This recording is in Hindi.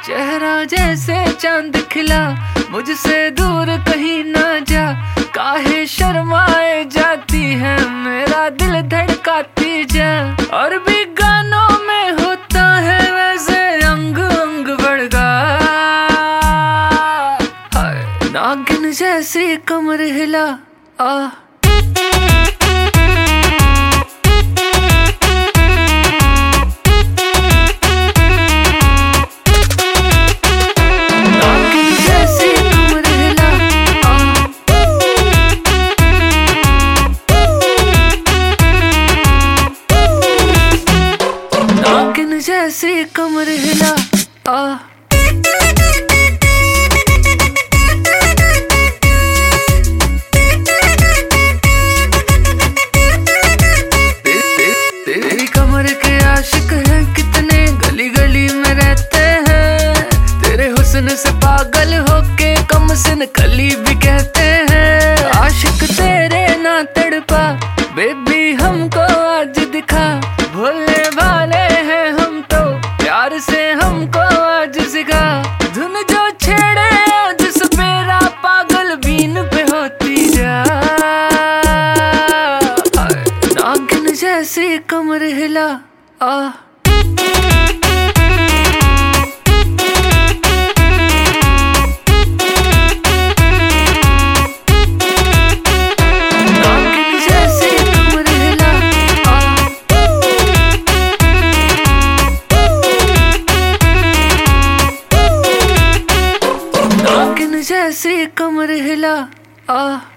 चेहरा जैसे चांद खिला, मुझसे दूर कहीं ना जा। काहे शर्माए जाती है, मेरा दिल धड़काती जा। और भी गानों में होता है वैसे अंग अंग बड़का। नागिन जैसी कमर हिला आ। जैसी कमर हिला आ। तेरी कमर के आशिक हैं कितने, गली गली में रहते हैं। तेरे हुस्न से पागल होके कम सिन कली भी कहते हैं। आशिक तेरे ना तड़पा बेबी हमको आज दिखा। भोले भाले हैं हम तो, प्यार से हमको आज सिखा। धुन जो छेड़े आज सपेरा, पागल बीन पे होती जा। नागिन जैसी कमर हिला आ। जैसी कमर हिला आ।